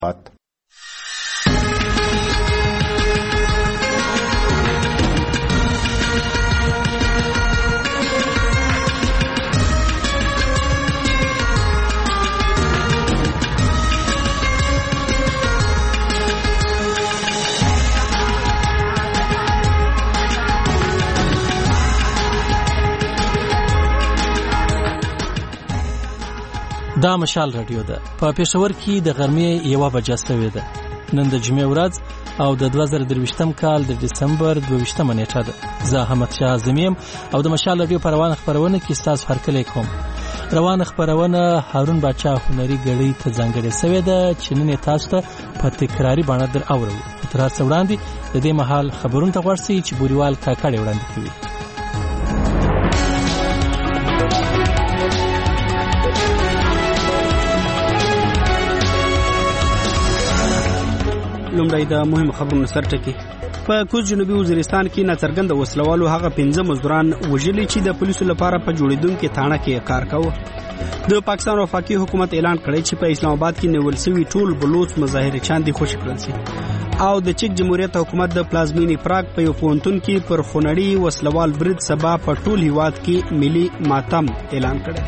دا مشال رادیو ده. په پېښور کې د غرمې 1 بجه شوې ده. نن د جمعې ورځ او د 2023 کال د ډسمبر 22 نیټه ده. زه احمد شاه زمیم او د مشال رادیو په روانه خبرونه کې تاسو هرکلی کوم. روانه خبرونه هارون باچا هنري غړي ته ځانګړې شوې ده چې نن تاسو ته په تکراری باندې در اورو. تر څو وړاندې د دې مهال خبرونه ته ورسي چې بوريوال کاکړي وړاندې کوي. لومړی د مهمو خبرونو سرټکی. په کوز جنوبي وزیرستان کې ناڅرګنده وسلوالو هغه 15 مزدوران وژلي چې د پولیسو لپاره په جوړیدونکو تاڼه کې کار کاوه. د پاکستان وفاقي حکومت اعلان کړی چې په اسلام آباد کې نیول شوی ټول بلوچ مظاهره چاندي خوشی کړل شي. او د چک جمهوریت حکومت د پلازمینی پراګ په یو پونتون کې پر خونړی وسلوال برید سبا په ټول هیواد کې ملي ماتم اعلان کړی.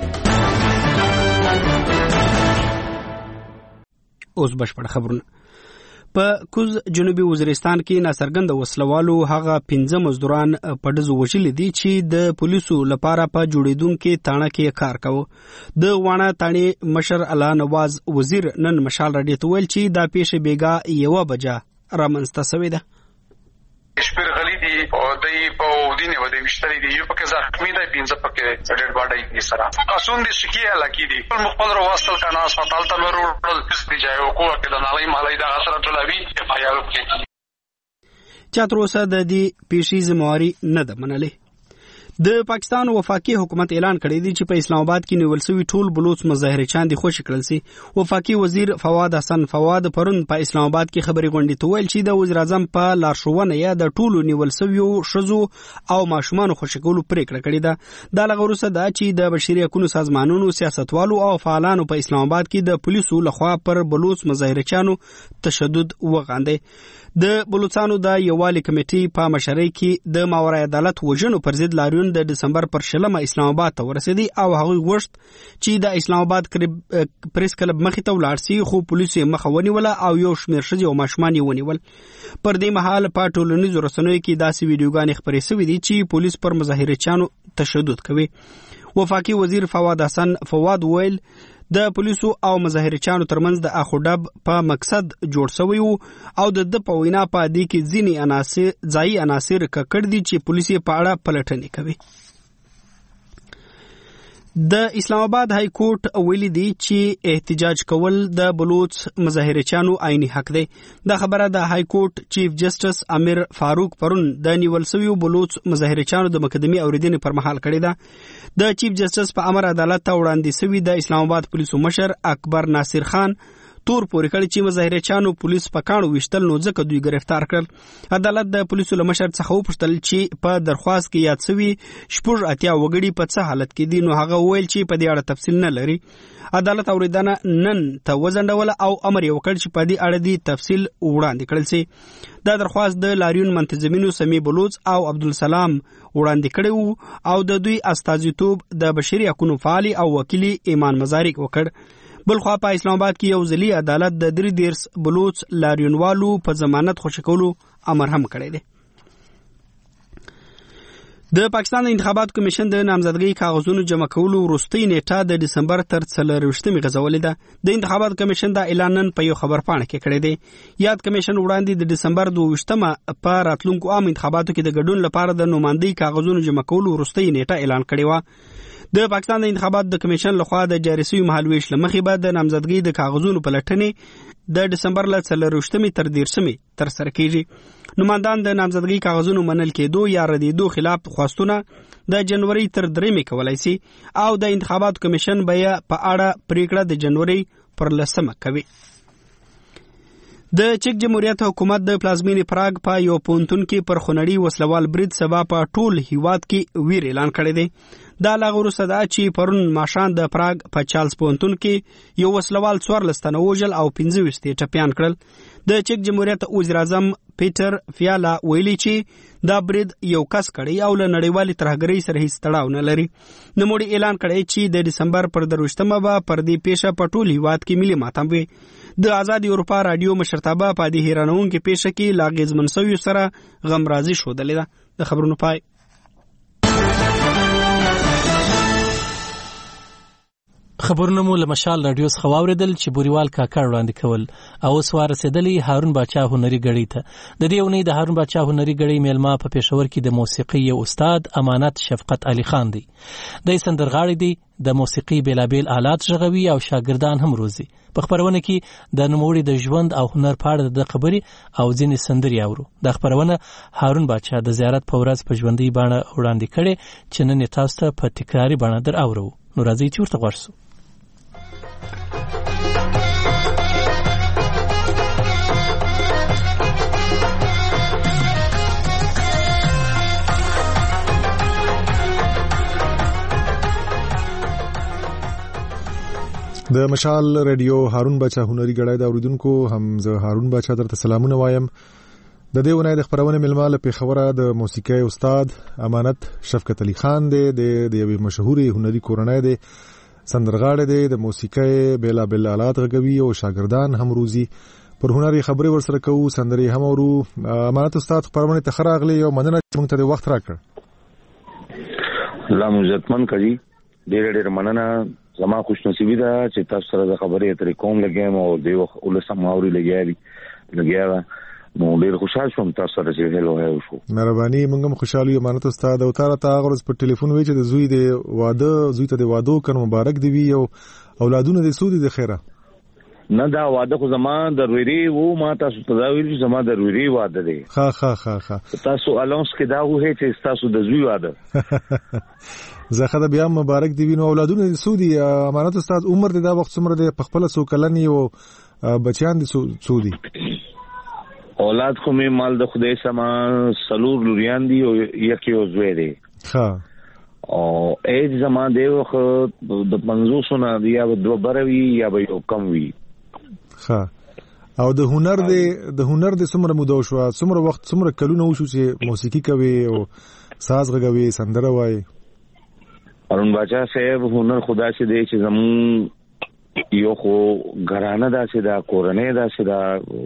اوس بشپړ خبرونه. په کوز جنوبي وزیرستان کې ناڅرګنده وسلوالو هغه 15 مزدوران په ډزو وژلي دي چې د پولیسو لپاره په جوړیدونکو تاڼه کې کار کاوه. د وانه تاڼې مشر الله نواز وزیر نن مشال رادیو ته ویل چې دا پیښه بیګا 1 بجه رامنځته شوې ده. شپږ غلي دي او دای په ودینه ودی مشتري دي یو پکې زخمی دی 15 پکې ډېر باډای دي سره اسون دي شکیه لکی دي مخبل واسطل کنا هسپتال ته ورول دي ځای او کوه کې د نړۍ مالای د غسر ټلوي فایل کې چا تر اوسه د دې پیښې ذمہواری نه ده منلې. د پاکستان وفاقي حکومت اعلان کړی دی چې په اسلام آباد کې نیول شوی ټول بلوچ مظاهره چاندي خوشی کړل شي. وفاقي وزیر فواد حسن فواد پرون په اسلام آباد کې خبري غونډې ته ویل چې د وزیر اعظم په لارښوونه یا د ټولو نیول شویو شذو او ماشومان خوشی کولو پریکړه کړې ده. دا لغوروسه دا چې د بشري حقوقو سازمانونو سیاستوالو او فعالانو په اسلام آباد کې د پولیسو لخوا پر بلوچ مظاهره چانو تشدد وغانده. د بلوچستان د یووالي کمیټې په مشرۍ کې د ماورای عدالت وژنو پر ضد لاریون د دسمبر پر 16 اسلام آباد ته ورسېدی او هغه وشت چې د اسلام آباد پریس کلب مخې ته ولاړ سي خو پولیسو مخه ونیوله او یو شمېر ښځې او ماشومان یې ونیول. پر دې مهال په ټولنیزو رسنیو کې داسې ویډیوګانې خپرې شوې دي چې پولیس پر مظاهره چانو تشدد کوي. وفاقي وزیر فواد حسن فواد ویل د پولیسو او مظاهره چانو ترمنځ د اخوډب په مقصد جوړ شوی او د په وینا په دې کې ځینې ځایي عناصر ککړ دي چې پولیس په اړه پلټنې کوي. د اسلام آباد های کورټ ویلي دی چې احتجاج کول د بلوچ مظاهره چانو عیني حق دی. دا خبره د های کورټ چیف جسټس امیر فاروق پرون د نیول شویو بلوچ مظاهره چانو د مقدمې اوریدنې پر مهال کړې ده. د چیف جسټس په امر عدالت ته وړاندې شوی د اسلام آباد پولیسو مشر اکبر ناصر خان تور پورې کړی چې مظاهره چانو پولیس په کاڼو وشتل نو ځکه دوی گرفتار کړل. عدالت د پولیسو له مشر څخه وپوښتل چې په درخواست کې یاد شوی 80 وګړي په څه حالت کې دي نو هغه ویل چې په دې اړه تفصیل نه لري. عدالت اوریدنه نن ته وزندول او امر یې وکړ چې په دې اړه دی تفصیل وړاندې کړل شي. دا درخواست د لاریون منتظمینو سمی بلوچ او عبدالسلام وړاندې کړی او د دوی استازیتوب د بشري حقوقو فعال او وکیل ایمان مزارک وکړ. بلخوا په اسلام آباد کې یو ځلی عدالت د 3 بلوچ لاریونوالو په ضمانت خوشی کولو امر هم کړی دی. د پاکستان انتخابات کمیشن د نامزدګۍ کاغذونو جمع کولو وروستۍ نیټه د دسمبر تر 24 غځولې ده. د انتخابات کمیشن دا اعلان نن په یو خبرپاڼه کې کړی دی. یاد کمیشن وړاندې د دسمبر 22 په راتلونکو عام انتخاباتو کې د ګډون لپاره د نمائندګۍ کاغذونو جمع کولو وروستۍ نیټه اعلان کړې و. د پاکستان د انتخابات د کمیشن لخوا د جاری شوی مهالویش لمخې بعد د نامزدګۍ د کاغذونو په لټنې د دسمبر له 24 تر 13 تر سره کیږي. نمائندان د نامزدګۍ کاغذونو منل کېدو یا ردیدو خلاف خواستونه د جنوري تر 3 کولای شي او د انتخابات کمیشن بیا په اړه پریکړه د جنوري پر 10 کوي. د چک جمهوریت حکومت د پلازمینی پراګ په یو پونتون کې پر خونړی وسلوال برید سبا په ټول هیواد کې ویر اعلان کړی دی. دا لاغه وروسته دا چې پرون ماښام د پراګ په چارلز پوهنتون کې یو وسلوال 14 تنه وژل او 25 ټپیان کړل. د چک جمهوریت وزیر اعظم پیټر فیالا ویلي چې دا برید یو کس کړی او له نړیوالي ترهګرۍ سره هیڅ تړاو نه لري. نوموړي اعلان کړی چې د دسمبر پر 23مه به پر دې پیښه په ټول هیواد کې ملي ماتم وي. د آزاد اروپا رادیو مشرتابه په دې حیرانونکې پیښه کې لا اغېزمن شویو سره غمرازي ښودلې ده. د خبرونو پای. خبرونه مو له مشال رادیو څخه واوریدل چې بوریوال کاکړ وړاندې کول او اوس ورسېدلی هارون باچا هنري غړي ته. د دې ونې د هارون باچا هنري غړي میلمه په پېښور کې د موسیقي یو استاد امانت شفقت علي خان دی. د سندرغاړي دی، د موسیقي بیلابیل آلات ژغوي او شاګردان هم روزي. په خبرونه کې د نوموړي د ژوند او هنر په اړه د خبري او ځینې سندري اورو. د خبرونه هارون باچا د زیارت په ورځ په ژوندۍ بڼه وړاندې کړي چې نن تاسو ته په تکراري بڼه در اورو. نو راځئ چې ورته غوږ شو. د مشال رادیو هارون باچا هنري غړای د اوریدونکو هم زه هارون باچا درته سلامونه وایم. د دې ونې د خبرونه ملما له پیښوره د موسیقي استاد امانت شفقت علي خان دی. د یوې مشهوري هنري کورنۍ دی، سندرغاړی دی، د موسیقي بیلابیل آلات غږوي او شاګردان هم روزي. پر هنري خبرې ورسره کوو، سندري هم اورو. امانت استاد خبرونه ته خراغلی او مننه چې موږ ته د وخت راکړ. الله عزتمن کړي. ډېر مننه. زما خوش نصیبی ده چې تاسو سره د خبرې اترې کوم لګیم او د ولسم ماوري لګیا نو ډېر خوشاله شوم تاسو سره چې هلو هاو شو. مهرباني. موږ هم خوشاله یو امانت استاد او تاره ته غوړس په ټلیفون وی چې د زوی ته د واده کنه مبارک دی وی او اولادونه د سودی د خیره. نه دا واده خو زما د ویری وو، ما تاسو ته دا ویل چې زما د ویری واده دی. ها تاسو الانس کې دا وه چې تاسو د زوی واده زخه د بیا مبارک دی نو اولادونه د سودی. امانت استاد عمر د دا وخت څومره د خپل سو کلنی او بچیان د سودی؟ اولاد خو می مال د خدای سما سلور لوریان دی او یکی او زوی دی. او ایج زما دی وخت د 500 نه دی یا دو بروي یا به یو کم وی. او د هنر د څومره موده شو، څومره وخت، څومره کلونه وشو چې موسیقي کوي او ساز غږوي، سندره وایي؟ هارون باچا صاحب هنر خدا سے دی چې زمون یو خو غرانه داسې دا کورنۍ داسې دا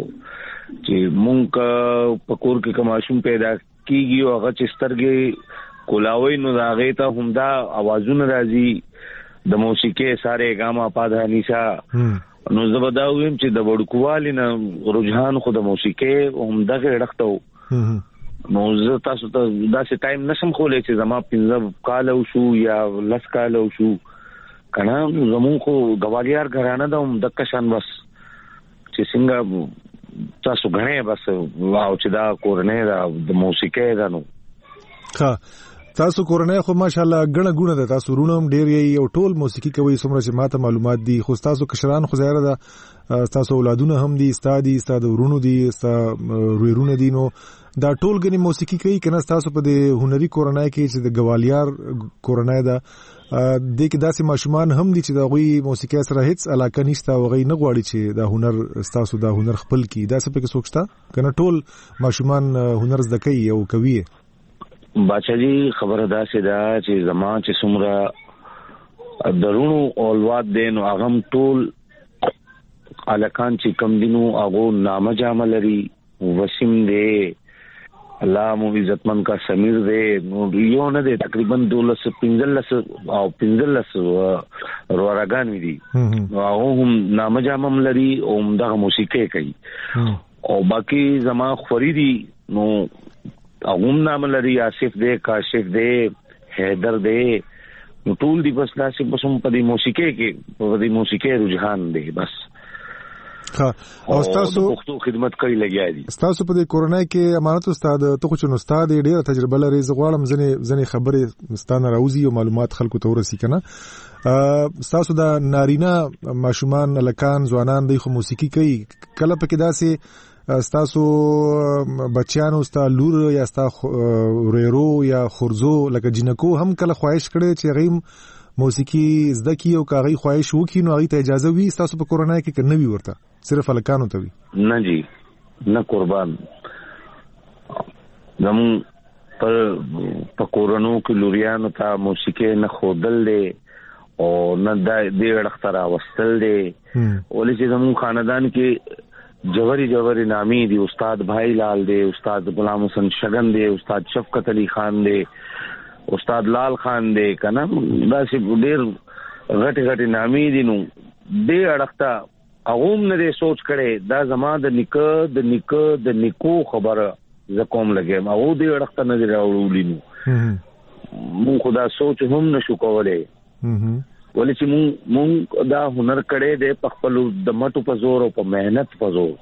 چې مونږ په کور کې کوماشوم پیدا کیږي او هغه چې سترګې کولاوي نو دا غي ته همدا आवाजونه راځي د موسیقي ساره ګاما پاده نیسا. نو زبدا ویم چې د وړکوالي نه رجحان خو د موسیقي همدغه ډختو. نو زه تاسو ته داسې ټایم نشم خولای چې زما 15 کال شو یا 10 کال شو کنه. زمون خو غوالیار غرانه د دکشان بس چې څنګه تاسو غنه بس واو چې دا کورنۍ دا د موسیقي دا نو. تاسو کورنۍ خو ماشاءالله غنه غونه ده، تاسو رونم ډیر یې او ټول موسیقي کوي څومره چې ماته معلومات دي. خو تاسو کشران خو ظاهر ده تاسو اولادونه هم دي، استاد ورونو دي، رویرونه دي، نو دا ټول غني موسیقي کوي کنه. تاسو په د هنري کورنۍ کې چې د غوالیار کورنۍ ده د کې داسې ماشومان هم دي چې د غوي موسیقي سره هیڅ علاقه نشته او غي نه غواړي چې دا هنر تاسو دا هنر خپل کی. دا څه پکې سوچتا کنه ټول ماشومان هنر زده کوي او کوي؟ باچا جی خبره دا سي دا چې زما چې څومره درونو اولواد دین او اغم ټول الکان چې کم دینو اغو نامه جامه لري. وسیم دی، الله مو عزتمن کا سمیر دے، نو یو نه دی تقریبا 12-15 او 15 روراګان دي. نو هغه هم نامه جامم لري او دغه موسیقي کوي. او باقی زما خوريدي نو هغه نام لري، آصف دے، کاشف دے، حیدر دے، نو ټول دی بس داسې بس هم په دې موسیقي کې په دې موسیقي رجحان دی بس. او تاسو پښتو خدمت کوي لګیا دي. تاسو په دې کورنۍ کې امانت استاد ته خو چون استاد ډیره تجربه لري، زغوالم ځنې خبرې ستانه راوځي او معلومات خلکو ته ورسي کنه. تاسو دا نارینه ماشومان لکان ځوانان دی خو موسیقي کوي، کله پکې داسې ستاسو بچیانو ستا لور یا ستا وريرو یا خورزو لکه جنکو هم کله خواهش کړي چې غیم موسیقي زده کی او کاغی خواهش وکړي نو هغه ته اجازه وي تاسو په کورونای کې کنه وی ورته صرف الکانو ته وي نه جی نه قربان زمون په کورونو کې لوریانو ته موسیقي نه خودل دي او نه د دې اړختره وستل دي ولې چې زمون خاندان کې جوهری نامی دی استاد بھائی لال دی استاد غلام حسن شگن دی استاد شفقت علی خان دی استاد لال خان دی کنه دا چې ډېر غټ نامی دي نو دې اړخته اغوم نه سوچ کړي دا زما د نیکو خبره ز کوم لګم او دې اړخته نه راوړولې نو مون خدا سوچ هم نشو کولای ولې چې مون دا هنر کړي د خپل د مټو په زور او په مهنت په زور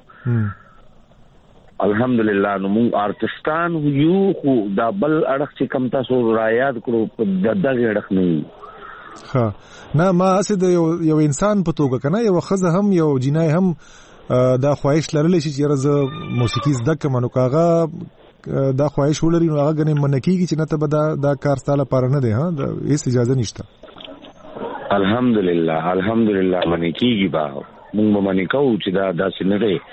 الحمدلله نو مون آرټستان یو خو دا بل اړخ چې کم تاسو را یاد کړو په دغه اړخ نه ها نه ما اسد یو انسان په توګه کنه یو خزه هم یو جنای هم دا خواهش لرلی چې رزه موسیقي زده کوم نو کاغه دا خواهش ولري نو هغه غنه منکیږي چې نه ته دا کار ستاله پاره نه دی ها دا هیڅ اجازه نشته الحمدلله منکیږي با مونږ باندې کوو چې دا داسې نه دی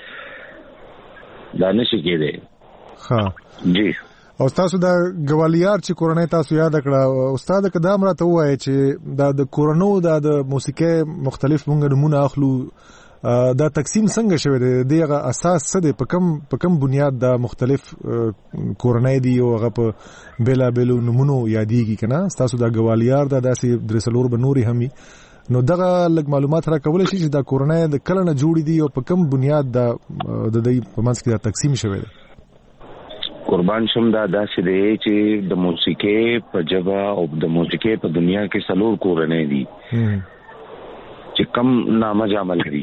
دا نشي کېده ها جی او تاسو دا ګوالیار چې کورنۍ تاسو یاد کړه استاد کدام راته وایي چې دا د کورنو د موسیقي مختلف مونږ نمونه اخلو دا تقسیم څنګه شوی دی دغه اساس څه دی په کوم بنیاد دا مختلف کورنۍ دی او هغه په بلا بلو نمونه یادېږي کنه تاسو دا ګوالیار دا داسې درسلور بنوري همي نو دغه لږ معلومات را کولای شي چې دا کورنۍ د کله نه جوړې دي او په کوم بنیاد دا د دې په منځ کې دا تقسیم شوی دی قربان شم دا داسې دی چې د موسیقي په جبا او د موسیقي په دنیا کې سلور کورنۍ دي چې کم نامه جامل لري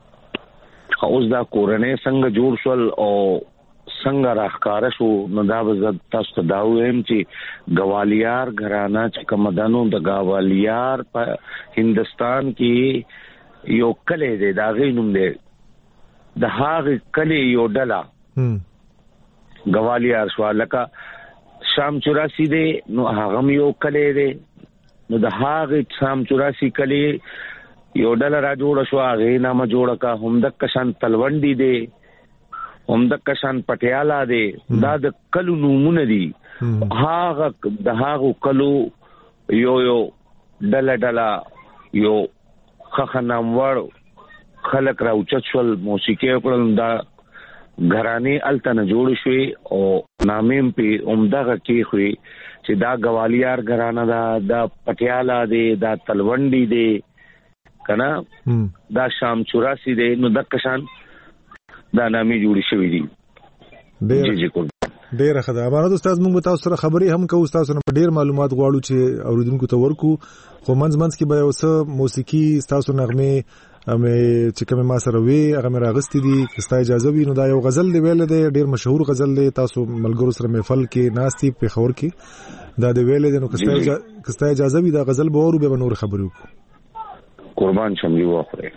اوس دا کورنۍ څنګه جوړ شول او څنګه راخکاره شو نو دا وزد تاسو ته دا وایم چې ګوالیار غرانه چې کومدانو د ګوالیار په هندستان کې یو کلی دی دا غي نوم دی د هغه کلی یو ډلا ګوالیار شو لکه شام 84 دی نو هغه یو کلی دی نو د هغه شام 84 کلی یو ډله را جوړ شو هغه نامه جوړ کا همدک کشان تلونډي دی همدک کشان پټیالا دی دا د کلو نومونه دي هغه د هغه کلو یو ډله یو خخنامور خلق را اوچت شول موسیقي کړل دا غراني التن جوړ شوی او نامیم په عمدغه کې خوې چې دا ګوالیار غرانه دا پټیالا دی دا تلونډي دی کنا دا شام 84 دی نو د کشان دا نامي جوړی شوی دی جی کوم ډیر ښه ده امانت استاد موږ تاسو سره خبري هم کوو تاسو نه ډیر معلومات غواړو چې اوریدونکو ته ورکو خو منځ کې به اوس موسیقي تاسو نغمه چې کوم ما سره وی هغه مې راغستې دي کستا اجازه وي نو دا یو غزل دی ویل دی ډیر مشهور غزل دی تاسو ملګرو سره محفل کې ناستي په خبر کې دا دی ویل دی نو کستا اجازه وي دا غزل به ورو به نور خبرو قربان شم یو اخره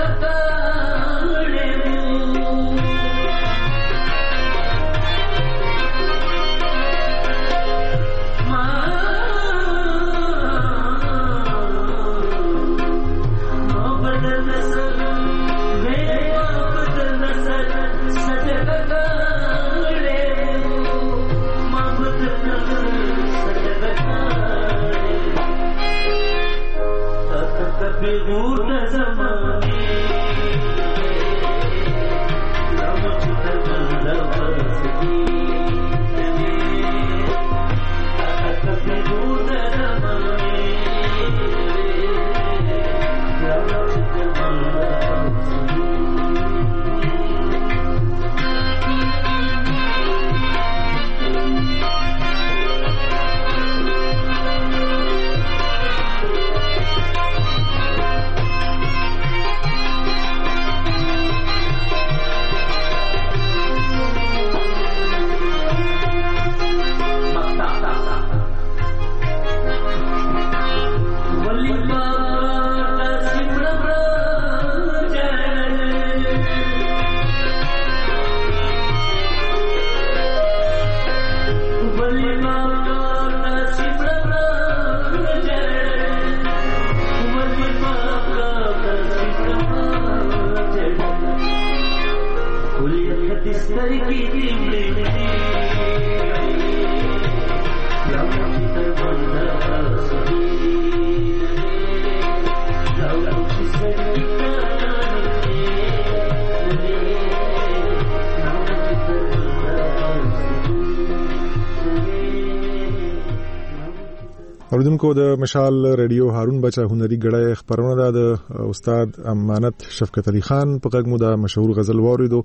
اوریدونکو د مشال ریډیو هارون بچا هنري غړی خبرونه د استاد امانت شفقت علي خان په غږ مو د مشهور غزل واوریدو.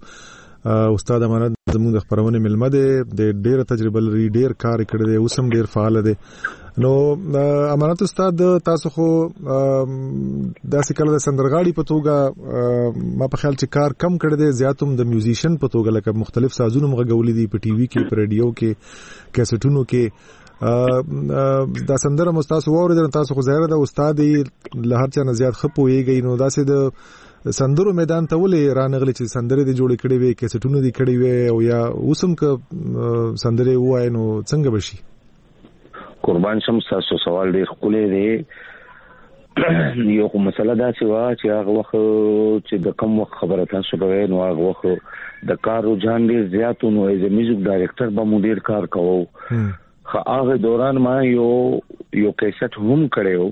استاد امانت زموږ د خبرونه ملمه ده، د ډیره تجربه لري، ډیر کار کړی دی، اوس هم ډیر فعال دی. نو امانت استاد تاسو خو داسې کله د سندرغاړي په توګه ما په خیال چې کار کم کړی دی، زیاتوم د میوزیشن په توګه لکه مختلف سازونه مغولې دي په ټي وي کې، په ریډیو کې، کیسټونو کې. دا سندره مستاسو اوریدل تاسو خو ظاهر ده استاد له هر چا نه زیات خپويږي. نو داسې د سندرو میدان ته ولې رانغلی چې سندره دي جوړ کړي وي، کیسټونه دي کړي وي، او یا اوسم ک سندره وای نو څنګه بشي؟ قربان شم، تاسو سوال ډیر خولې دی. یو کوم مسله دا چې هغه وخت چې د کوم وخت خبره تاسو کوي، نو هغه وخت د کار رجحان ډیر زیات نو ایز میوزیک ډایرکټر به مو ډیر کار کوو. هغه دوران ما یو کیسټ هم کړو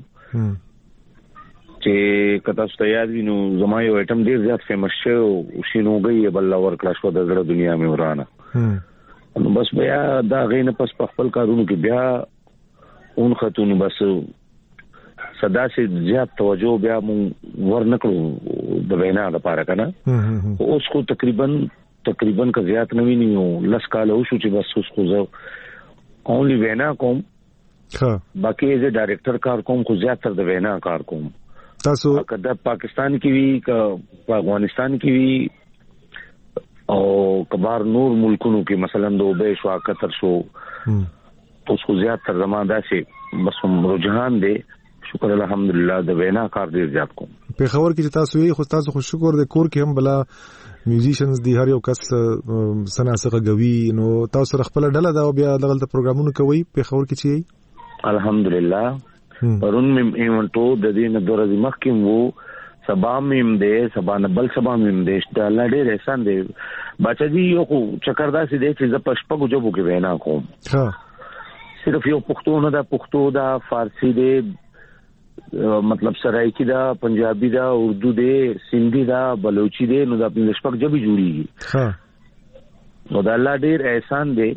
چې کته ستیاد وینو زما یو ایټم ډیر زیات فیمس شو، شینوګي بل اور کلاس و د دنیا مې ورانه. نو بس بیا دا غینه پس په خپل کارونو کې بیا اون خاتون بس صدا سي زیات توجه بیا مون ورنکړو د وینا لپاره کنه. اوس خو تقریبا که زیات نه ویني لس کال شو چې بس اوس خو زه اونلی وینا کوم، باقی ایز ډایرکټر کار کوم، خو زیاتره د وینا کار کوم. تاسو کله پاکستان کې وی که افغانستان کې وی او کبار نور ملکونو کې مثلا دوبه شو، قطر شو، اوس خو زیاتره زموږ داسې بس رجحان دی، شکر الحمدلله د وینا کار ډیر زیات کوم. په خبر کې چې تاسو یې خو تاسو خو شکر د کور کې هم بلا میوزیشنز دی، هر یو کس سناسغه غوي. نو تاسو خپل ډله دا بیا دغه پروګرامونه کوي په خبر کې چی؟ الحمدلله پرون مې ایونټو د دې نه درځي مخکې وو، سبا مې دې سبا نه بل سبا مې دې د الله ډېر احسان دی. بچا جی یو خو چکر دا سي دې چې ز پښپغو جوبو کې وینا کوم. صرف یو پښتو نه دا، پښتو دا، فارسی دې، مطلب سرایکی دا، پنجابی دا، اردو دې، سندھی دا، بلوچی دې، نو دا په شپږ ژبې جوړیږي. نو دا الله ډېر احسان دی.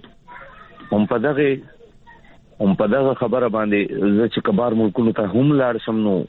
هم په دغه خبره باندې زه چې کبار ملکونو ته هم لاړ شم نو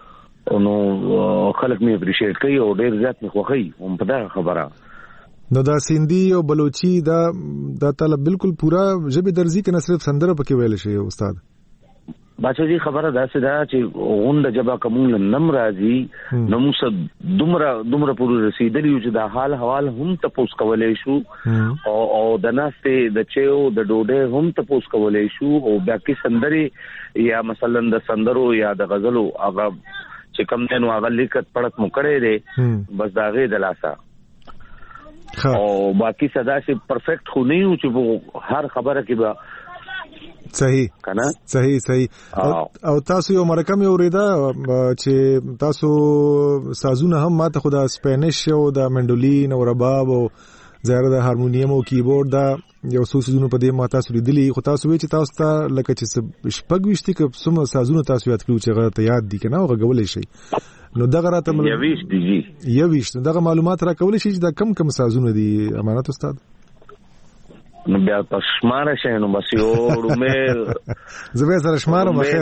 خلک مې اپریشیټ کوي او ډېر زیات مې خوښوي هم په دغه خبره. نو دا سندھی او بلوچی دا طلب بالکل پورا ژبې درځي که نه صرف سندره پکې ویل شي استاد؟ باچا جی خبره داسې ده چې غونډه جبا کومول نم راځي نو موږ دومره پورې رسیدلی یو چې د حال حوال هم تاسو کولای شو او د ناشته د چيو د ډوډۍ هم تاسو کولای شو او باقي سندري یا مثلا د سندرو یا د غزلو هغه چې کوم دنو هغه لیکت پړت مو کړی دی بس دا غي د لاسه او باقی صدا شي پرفیکټ خو نه یو چې هر خبره کې به صحیح کنه صحیح او تاسو یو مرکه مې اوریدا چې تاسو سازونه هم ماته خو د سپینش او د منډولین او رباب او زیاده د هارمونیم او کیبورډ دا یو څو سازونه په دې ما تاسو لیدلی خو تاسو وی چې تاسو ته لکه چې شپږ وشتي که سم سازونه تاسو یاد کړو چې غته یاد دي کنه او غولې شي نو دغه راته یويش دغه معلومات را کولې شي چې دا کم سازونه دي امانت استاد نو بیا پښمار شې نو بس یو ډومه زبې سره شمار مخه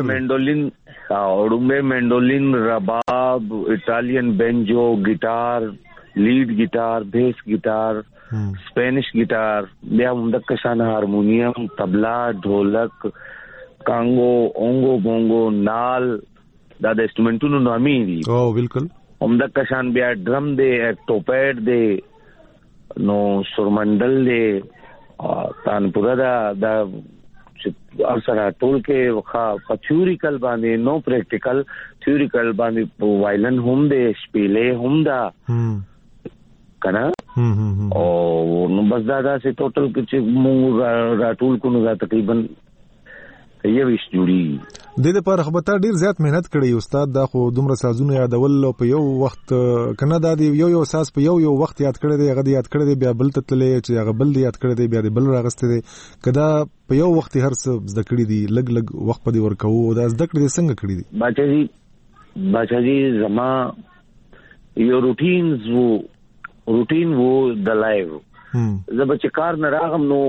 منډولین رباب ایتالین بنجو ګیټار لیډ ګیټار بیس ګیټار سپینش ګیټار بیا مدک شان هارمونیم تبلا ढोलक کانګو اونګو بونګو نال دا د انسټرومنټونو نامې دي او بالکل مدک شان بیا ډرم دی اکټوپیډ دی نو سورمنډل دی تانپورا دا سره ټول کې په تھیوریکل باندې نو پریکټیکل تھیوریکل باندې وایلن هم دی شپېلې هم دا کنه او نو بس دا سه ټوټل چې موږ راټول کو نو تقریبا یو ویش جوړي د دې لپاره خو به ډیر زیات مهنت کړی استاد دا خو دومره سازونه یادول په یو وخت کنه دا یو ساز په یو وخت یاد کړی دی هغه یاد کړی دی بیا بل تتلې چې هغه بل یاد کړی دی بیا بل راغسته دی کدا په یو وخت هر څه زده کړی دی لګ وخت په دې ورکو دا زده کړی څنګه کړی دی باچاجي زما یو روټین وو د لایو زب چې کار نه راغم نو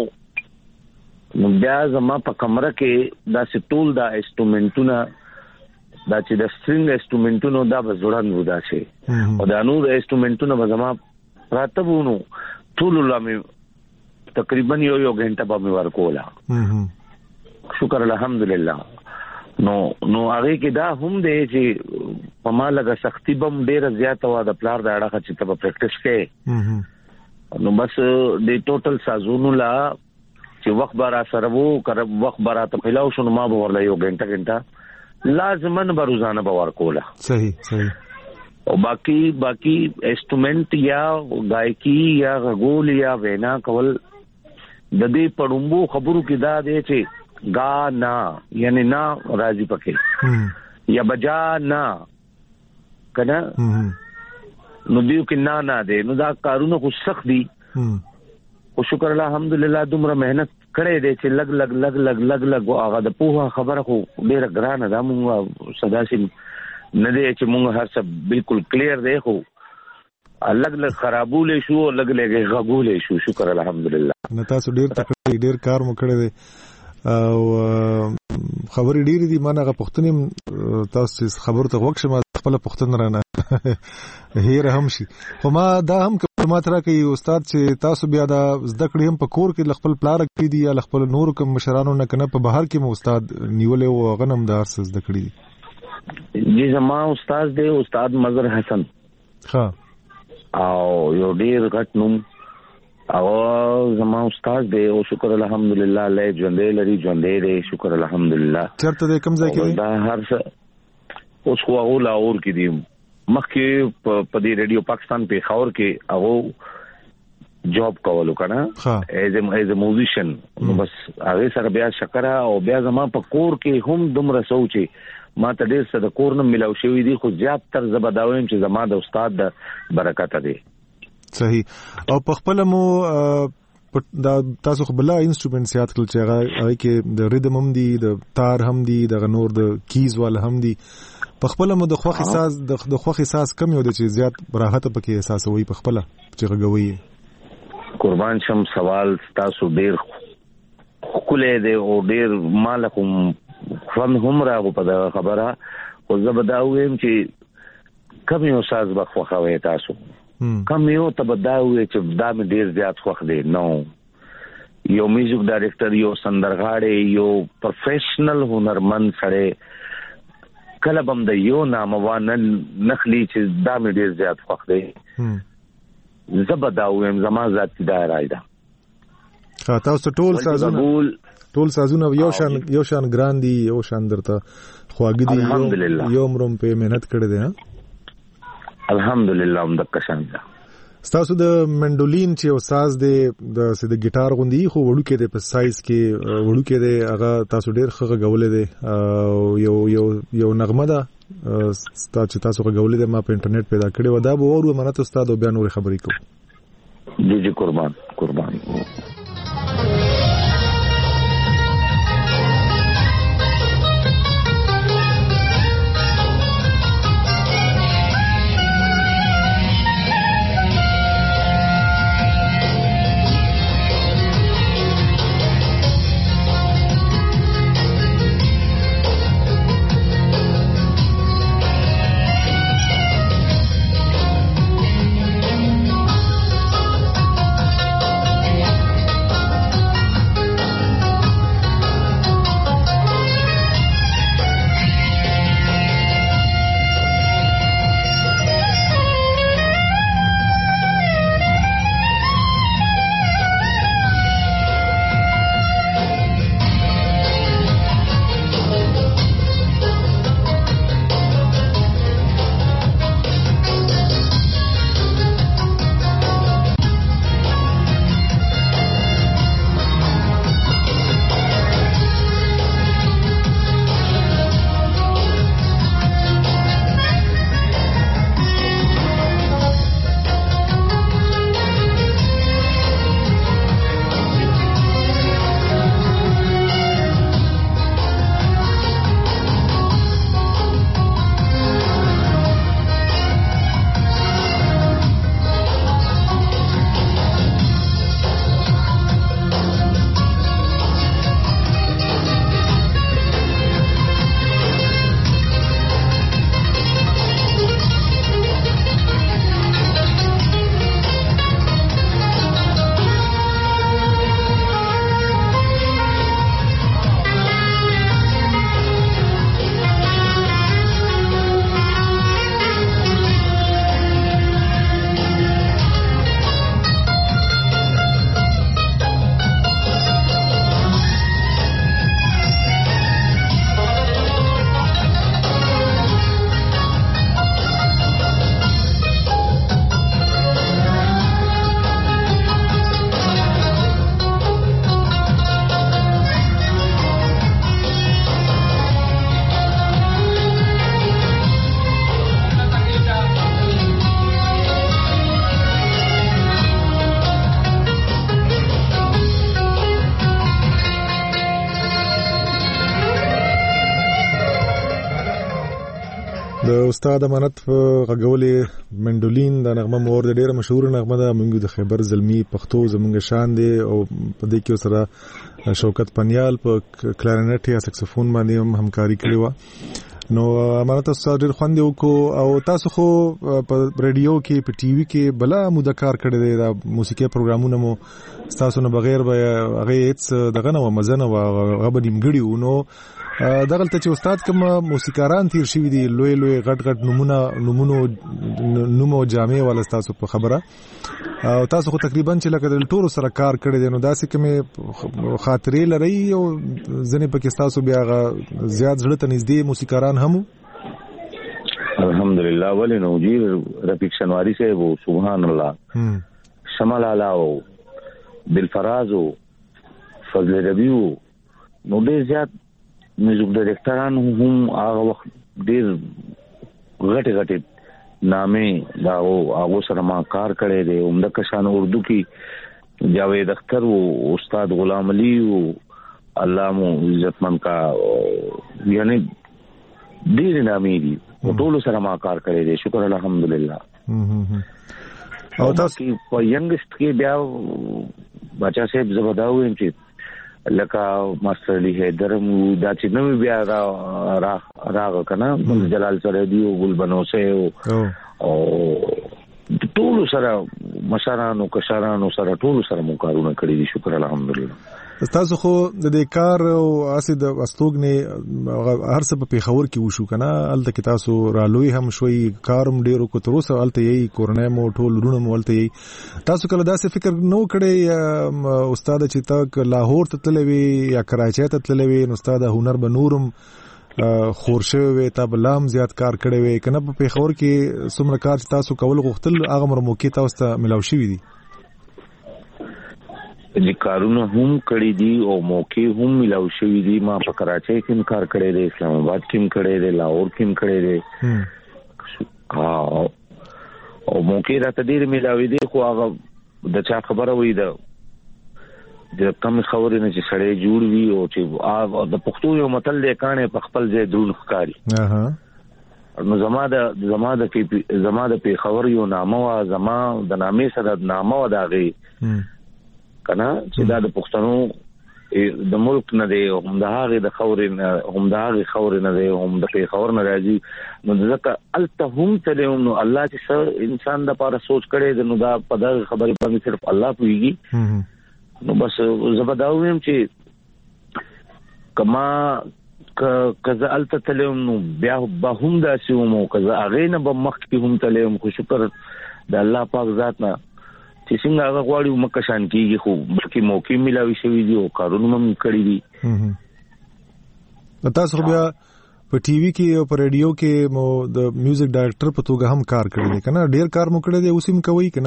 بیا زما په کمره کې دا سټول دا انسټرومنټونه دا چې د سټرینګ انسټرومنټونو دا بزړن ودا شي او دا نور انسټرومنټونه به زما راتبونو ټول لامي تقریبا یو غنټه به مې ورکولا شکر الحمدلله نو هغه کې دا هم دی چې په ما لګه سختي بم ډیره زیاته وا د پلار د اړه چې ته پریکټیس کې نو بس د ټوټل سازونو لا چې وخت بار سره وو وخت بار ته پلاو شنو ما به ورله یو غنټه لازمن به روزانه به ورکولا صحیح او باقی انسټرومنټ یا گایکی یا غول یا وینا کول د دې پړومبو خبرو کې دا دی چې گا نا یعنی نا راضی پکې یا بجا نا کنه نو دیو کې نا دے نو دا کارونه خو سخت دي او شکر الحمدلله دومره مهنت کړې دي چې لګ هغه د پوها خبره خو ډیره ګرانه ده موږ صدا سي نه دي چې موږ هر څه بالکل کلیر دی خو لګ خرابولې شو لګ غغولې شو شکر الحمدلله نه تاسو ډیر کار مو کړی دی او خبرې ډېرې دي مانه غوښتنې تاسو خبرو ته وښه ما خپل پښتون رانه هیر هم شي خو ما دا هم معلومات راکړي استاد چې تاسو بیا دا زده کړې هم په کور کې خپل پلار کې دي یا خپل نور کوم مشرانو نه کنه په بهر کې مو استاد نیولې او غنم دار څه زده کړې دي جی زما استاد دی استاد مظهر حسن ها او یو ډیر غټ نوم او زما استاد دی او شکر الحمدلله له ژوندې دی شکر الحمدلله چرته دې کوم ځای کې دا هر څه اوس خو هغه لاور کې دی مخکې په دې ریډیو پاکستان په خاور کې هغه جاب کولو کنه ایز ا موزیشن نو بس هغه سره بیا شکر او بیا زما په کور کې هم دومره سوچي ما ته ډېر څه د کور نه ملاو شوی دی خو زیات تر زبداویم چې زما د استاد د برکت دی صحیح او په خپل مو دا تاسو خپل انسټرومنټ یاد کړل چې هغه کې د ریدم هم دي د تار هم دي د نور د کیز ول هم دي په خپل مو د خوخ احساس د خوخ احساس کم یو د چې زیات راحت پکې احساسوي په خپل چې غوي قربان شم سوال تاسو ډیر خله دی او ډیر مالکم فن هم راغو په خبره خو زبداویم چې کم یو ساز بخوخوي تاسو کم یو تبداوي چې دا مې ډیر زیات خوخ دی نو یو میوزیک ډایرکټر یو سندرغاړی یو پروفیشنل هنرمند سره کله بم د یو ناموان نخلی چې دا مې ډیر زیات خوخ دی زبداویم زما ذات دا راځي تاسو ټول سازونه ټول سازونه یو شان ګران دي، یو شان درته خواږه دي، یو مروم په مهنت کړی دی. الحمدلله هم د کشان ده. ستاسو د منډولین چې او ساز دی د ګیټار غوندي خو وړوکې دی په سایز کې، وړوکې دی، هغه تاسو ډیر ښه غولې دی. یو نغمه ده چې تاسو غولې دی، ما په انټرنیټ پیدا کړې و، دا به ورو امانت استاد او بیا نور خبرې کوو. جی قربان. د استاد امانت غږولې منډولین د نغمه مور د ډیره مشهور نغمه ده، موږ د خیبر زلمی پښتو زمونږ شان دی او په دې کې سره شوکت پنیال په کلارینټ یا سکسفون باندې هم همکاري کړې و. نو امانت استاد ډیر خوند وکړو او تاسو خو په ریډیو کې په ټي وي کې بلا موده کار کړی دی، د موسیقي پروګرامونه مو تاسو نه بغیر به هغه هیڅ دغه نه و مزه نه و هغه به نیمګړي و. نو دغلته چې استاد کوم موسیقاران تیر شوي دي لوی لوی غټ غټ نومو جامع والا تاسو په خبره او تاسو خو تقریبا چې لکه د ټولو سره کار کړی دی، نو داسې کومې خاطرې لري او ځنې پکې تاسو بیا زیات زړه ته نږدې موسیقاران هم؟ الحمدلله. ولې نو جی رفیق شنواری صاحب سبحان الله، شمال اعلی او بالفراز او فضل ربی او نو ډېر زیات میوزیک ډایرکټران هم هغه وخت ډېر غټ نامې دا او هغه سره ما کار کړی دی. عمده کشان اردو کې جاوید اختر او استاد غلام علی او علامه عزتمن کا یعنی ډېر نامې دي ټول سره ما کار کړی دی. شکر الحمدلله. او تاسو په ینګست کې بیا بچا صاحب زبرداویم چې لکه ماستر علی حیدر مو دا چې نو بیا راغ کنه جلال سردی او ګل بنوسه او ټول سره مشرانو کشرانو سره ټول سره مو کارونه کړی دي. شکر الحمدلله. تاسو خو د دې کار او اسې د استوګنې هر څه په پیښور کې وشو کنه الته کې تاسو رالوي هم شوي کارم ډیرو کو تر اوسه الته یې کورنۍ مو ټول ورونه مو الته یې تاسو کله داسې فکر نو کړی استاد چې تا لاهور ته تللی یا کراچۍ ته تللی نو استاد هنر به نورم خورشه وي تا بلام زیات کار کړی وي کنه په پیښور کې څومره کار تاسو کول غوښتل هغه مر موقع تاسو ته ملاو شوی دي چې کارونه هم کړی دي او موقع هم ملاو شوی دي ما په کراچۍ کې کار کړی دی اسلام آباد کې کړی دی لاهور کې کړی دی او موقع راته ډیر ملاوي دي خو هغه د چا خبره وي د کم خبرې نه چې سړی جوړ وي او چې د پښتو یو متل دی کانه په خپل ځای درول ښکاري نو زما د پیښور یو نامه وا زما د نامې سره نامه و داغي کنه چې دا د پښتنو د ملک نه دی هم د هغه د خورې نه دی هم د پیښور نه راځي نو ځکه الته هم تلهم نو الله چې انسان د پاره سوچ کړي نو دا په دغه خبرې باندې صرف الله پويږي نو بس زبداویم چې کما کزه الته تلهم نو بیا به هم داسې مو کزه هغه نه به مخ کې هم تلهم خو شکر د الله پاک ذات نه چې څنګه هغه غواړي مکه شان کیږي خو بلکې موقع ملاوي شوی دي او کارونه هم کړی دي تاسو بیا په ټي وي کې او په رادیو کې مو د میوزیک ډایرکټر په توګه هم کار کړی دی کنه ډیر کار مو کړی دی اوس هم کوي کنه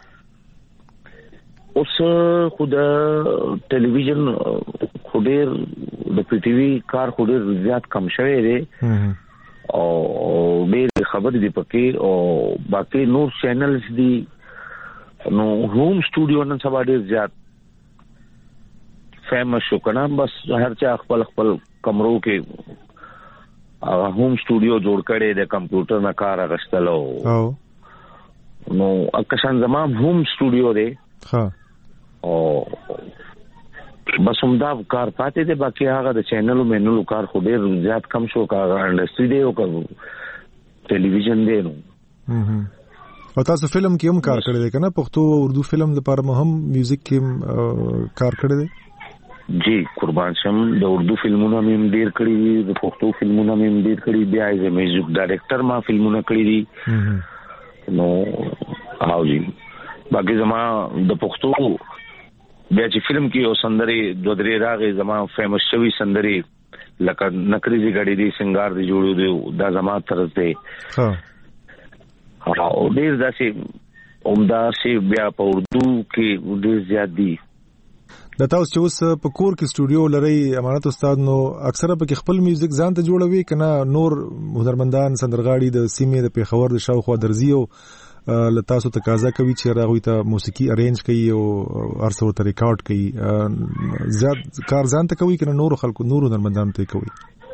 اوس خو د ټلویزیون خو ډیر د پی ټي وي کار خو ډیر زیات کم شوی دی او ډیر خبرې دی پکې او باقي نور چینلز دي نو هوم سټوډیو نن سبا ډیر زیات فیمس شو کنه بس هر چا خپل کمرو کې هوم سټوډیو جوړ کړي د کمپیوټر نه کار غشتلو نو اکشان زمام هوم سټوډیو دی ها او بس هم دا کار پاتې دی باقي هغه د چینلو مینلو کار خو ډیر زیات کم شو کار انډستری دی او ټلویزیون دی نو او تاسو فلم کې هم کار کړی دی کنه پښتو او اردو فلم لپاره هم میوزیک کې کار کړی دی جی قربان شم د اردو فلمونو هم ډیر کړی دي د پښتو فلمونو هم ډیر کړی بیا ایز میوزیک ډایرکټر ما فلمونه کړی دي نو او جی باقي زما د پښتو بیا چې فلم کې او سندري دوه درې راغې زما فیمس شوی سندري لکه نکریزي غړي دي سنگار دي جوړو دي دا زما طرز دی ها او ډیر داسې عمدہ سي بیا په اردو کې ډیر زیات دي د تاسو چې اوس په کور کې سټوډیو لري امانت استاد نو اکثره په خپل میوزیک ځان ته جوړوي کنه نور هنرمندان سندرغاړي د سیمې د پیښور د شاوخوا درځي او لتاسو تقاضا کوي چې راغوي ته موسیقي ارینج کوي او ارسو ته ریکارډ کوي زیات کار ځان ته کوي کنه نور خلکو نور هنرمندان ته کوي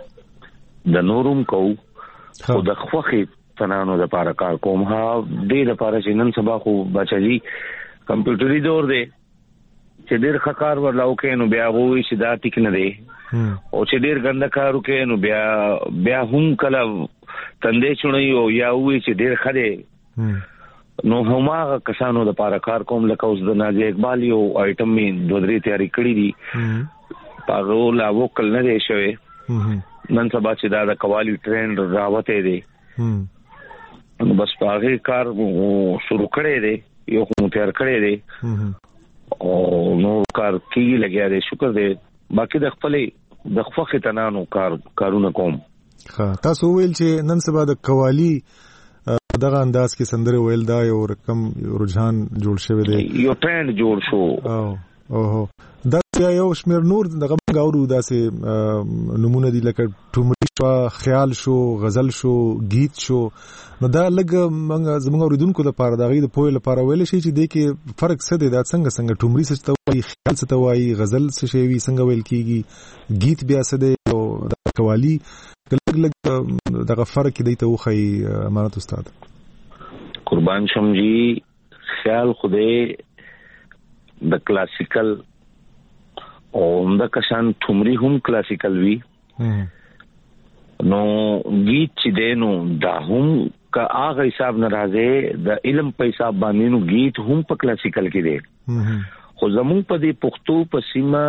د نورم کو خو د خوخي تنانو د پاره کار کوم ها ډېر لپاره چې نن سبا خو بچی کمپیوټري دور دی چې ډېر خکار ورلاو کې نو بیا وې چې دا ټیک نه دی او چې ډېر ګنده کارو کې نو بیا هم کله تندې چونې او یا وې چې ډېر خره نو هماغه کسانو د پاره کار کوم لکه اوس د نازي اقبال یو آیټم می دوه درې تیاری کړی دي پاغو لا وکل نه دی شوی نن سبا چې دا د قوالی ټرند راوته دی نو بس پاغه کار شروع کړی دی یو کوم تیار کړی دی او نو کار کیږي لګیا دی شکر دی باقي د خپل تنانو کارونه کوم ها تاسو ویل چې نن سبا د قوالی دغه انداز کې سندره ویل دا یو رقم رجحان جوړ شوی دی یو ټرند جوړ شو او دا یو شمیر نور دغه غاورو داسې نمونه دي لکه ټومري شو خیال شو غزل شو گیت شو نو دا لګ زموږ اوریدونکو لپاره دغه د پوهه لپاره ویل شي چې د کې فرق څه دی دا څنګه ټومري څه ته وایي خیال څه ته وایي غزل څه شی وي څنګه ویل کیږي گیت بیا څه دی او د قوالی لګ دغه فرق دی ته وخی امانت استاد قربان شم جی خیال خوده د کلاسیکل او د کشان ټومري هم کلاسیکل وی نو گیت چې دینو دا هم کا هغه حساب ناراضه د علم په حساب باندې نو گیت هم په کلاسیکل کې دی خو زمون په دې پښتو په سیمه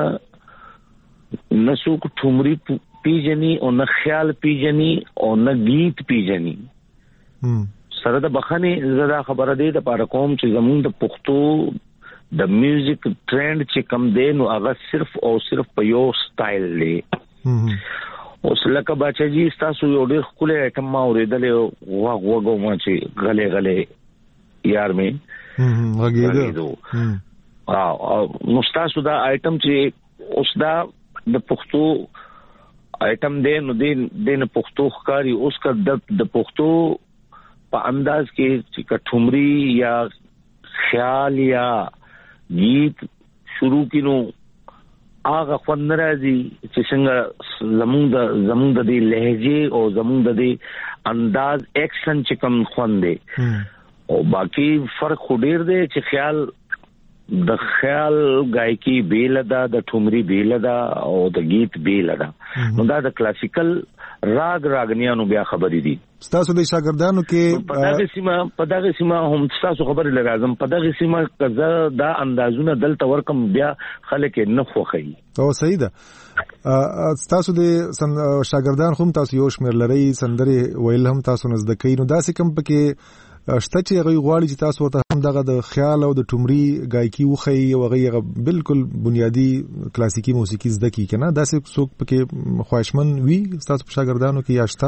نسوک ټومري پیجنی او نه خیال پیجنی او نه گیت پیجنی سره د بخنه زړه خبره دی د پاره کوم چې زمون د پښتو د میوزیک ټرند چې کم دی نو هغه صرف او صرف په یو سټایل دی اوس لکه بچی تاسو یو ډېر خپل ایټم ما اوریدل وغه ما چې غلې یار مې غږیدو نو تاسو دا ایټم چې اوس دا د پښتو ایټم دی نو د پښتو ښکاری اوس کا د پښتو په انداز کې چې کټومري یا خیال یا گیت شروع کینو هغه خوند راځي چې څنګه زمونږ د لهجه او زمونږ د انداز اکشن چې کوم خوند دی او باقی فرق خو ډیر دی چې د خیال گایکی بیل ده د ټومري بیل ده او د گیت بیل ده نو دا د کلاسیکل راګنیانو بیا خبرې دي تاسو د شاګردانو کې په دغه سیمه هم تاسو خبرې لازم په دغه سیمه کزه دا اندازونه دلته ورکم بیا خلک نه خوخي او صحیح ده تاسو د شاګردان هم تاسو یو شمیر لري سندري ویل هم تاسو نزدکې نو داسې کم پکې شته چې غوي غواړي چې تاسو ورته هم دغه د خیال او د ټومري گایکی وخی او غیغه بالکل بنیادی کلاسیکی موسیقي زده کی کنه داسې څوک پکې خواهشمن وي تاسو په شاګردانو کې یاشته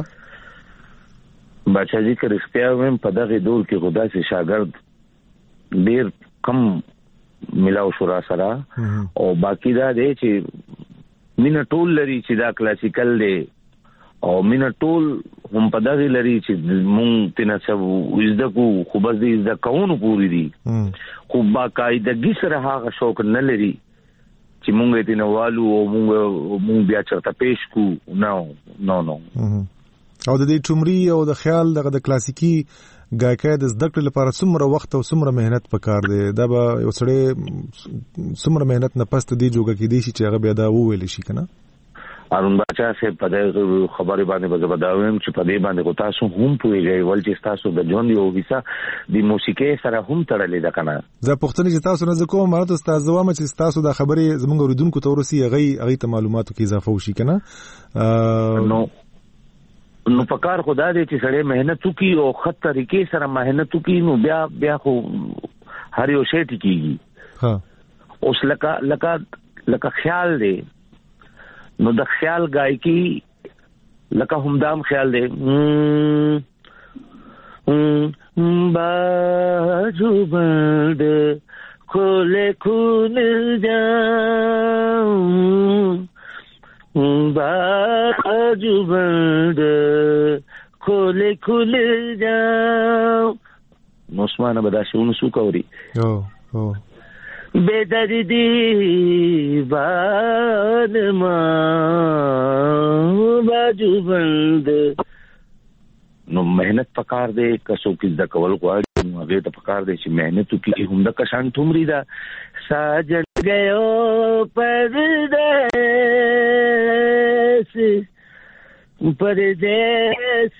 بچاجي کې رښتیا ویم په دغه دور کې خدا سي شاګرد ډیر کم ملاو شورا سره او باقی دا دی چې مینه ټول لري چې دا کلاسیکل دی او مینه ټول هم په دغه لري چې مونږ تنه څو زده کو خو بس دې زده کوونو پوری دي خو باقاعدګي سره هغه شوق نه لري چې مونږ دې نوالو او مونږ بیا چرته پېښ کو نو او د دې ټومري او د خیال دغه د کلاسیکی گایکای د زده کړې لپاره څومره وخت او څومره مهنت پکار دی دا به یو سړی څومره مهنت نه پست دی جوګه کې دی چې هغه بیا دا وویل شي کنه ارون بچا سے پدې خبرې باندې بداوم چې پدې باندې کو تاسو هم پويږئ ول چې تاسو د ژوند یو حصہ د موسیقي سره هم تړلې ده کنه زه پوښتنه چې تاسو نه کوم ماته استاد زوامه چې تاسو د خبرې زموږ اوریدونکو ته ورسي هغه ته معلوماتو کې اضافه وشي کنه نو پکار خدا دې چې سړی مهنت وکي او خط طریقې سره مهنت وکي نو بیا خو هر یو شی ټکیږي ها اوس لکه خیال دی نو د خیال گایکی لکه همدام خیال دی باجو بند کھولے کھول جاؤں باجو بند کھولے کھول جاؤں نوسمانه بداشونه سو کوي بے دردی بانما باجو بند نو مهنت پکار دے کسو کس د کول غواړي نو هغه ته پکار دے چې مهنت وکړي هم د کشان ټومري دا ساجن گیو پردیس